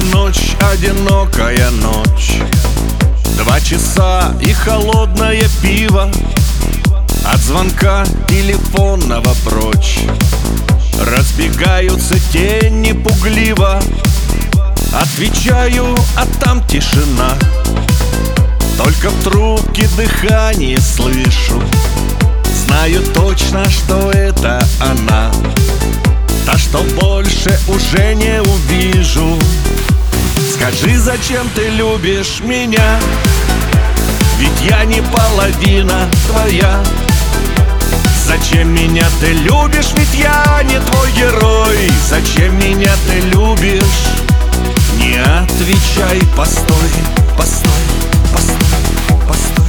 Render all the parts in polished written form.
ночь, одинокая ночь. 2 часа и холодное пиво, от звонка телефонного прочь. Разбегаются тени пугливо, отвечаю, а там тишина. Только в трубке дыхание слышу, знаю точно, что это она. Та, что больше уже не увижу. Скажи, зачем ты любишь меня? Ведь я не половина твоя. Зачем меня ты любишь? Ведь я не твой герой. Зачем меня ты любишь? Не отвечай, постой, постой, постой, постой.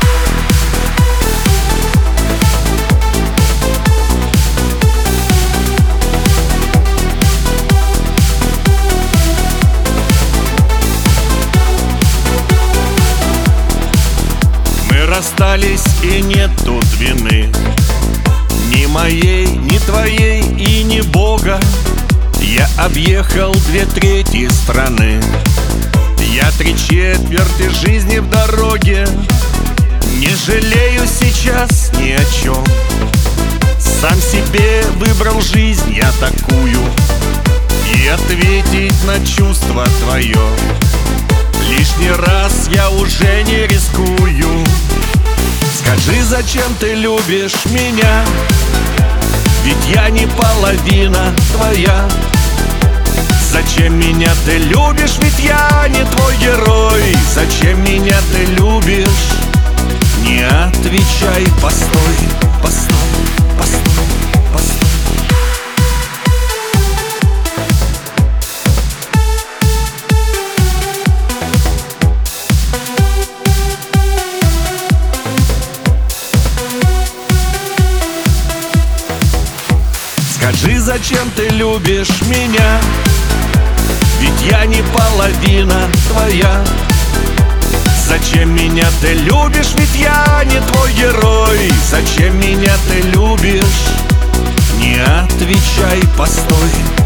Мы расстались, и нет тут вины, ни моей, ни твоей и ни Бога. Я объехал 2/3 страны, я 3/4 жизни в дороге. Не жалею сейчас ни о чем, сам себе выбрал жизнь я такую. И ответить на чувство твое лишний раз я уже не рискую. Скажи, зачем ты любишь меня? Ведь я не половина твоя. Зачем меня ты любишь? Ведь я не твой герой. Зачем меня ты любишь? Не отвечай, постой, постой, постой, постой. Скажи, зачем ты любишь меня? Ведь я не половина твоя. Зачем меня ты любишь? Ведь я не твой герой. Зачем меня ты любишь? Не отвечай, постой,